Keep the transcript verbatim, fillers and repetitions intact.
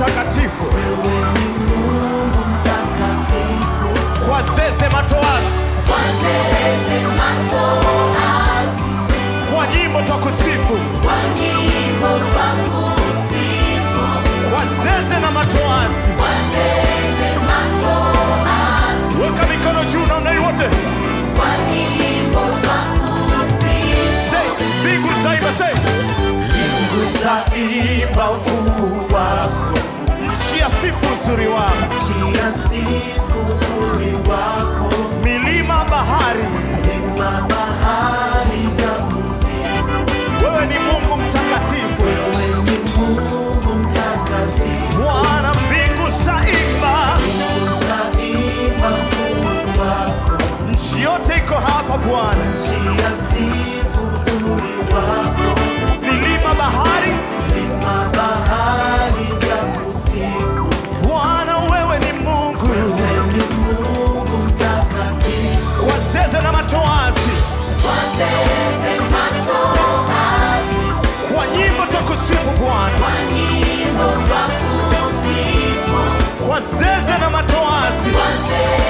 mtakatifu. Wewe ni Mungu mtakatifu. Kwa zeze matoazi, Kwa zeze matoazi, kwa nyimbo twakusifu. kwa nyimbo twakusifu. Kwa zeze na matoazi, Kwa zeze matoazi, weka mikono juu na unai wote. kwa nyimbo twakusifu. Say, mbingu zaimba, say. Mbingu zaimba ukuu wako, Nchi yasifu uzuri wako. nchi yasifu uzuri wako. Milima bahari, Milima bahari vyakusifu. wewe ni Mungu mtakatifu. Wewe ni Mungu mtakatifu. Bwana, mbingu zaimba, Mbingu zaimba ukuu wako, nchi yote iko hapa Bwana. nchi yasifu uzuri wako. Milima bahari, Milima bahari vyakusifu. Bwana wewe ni Mungu. Wewe ni Mungu mtakatifu. Kwa zeze na matoazi, Kwa zeze matoazi, kwa nyimbo twakusifu Bwana. kwa nyimbo twakusifu. Kwa zeze na matoazi, Kwa zeze